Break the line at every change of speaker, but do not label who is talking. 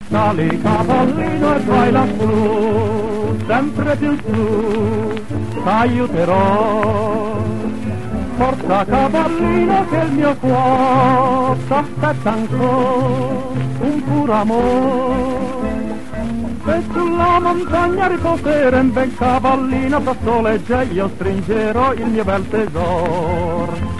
Sali cavallino e vai lassù, sempre più su, t'aiuterò. Forza cavallino che il mio cuore t'aspetta ancora un puro amore. E sulla montagna riposerem ben cavallino, fra sole e io stringerò il mio bel tesoro.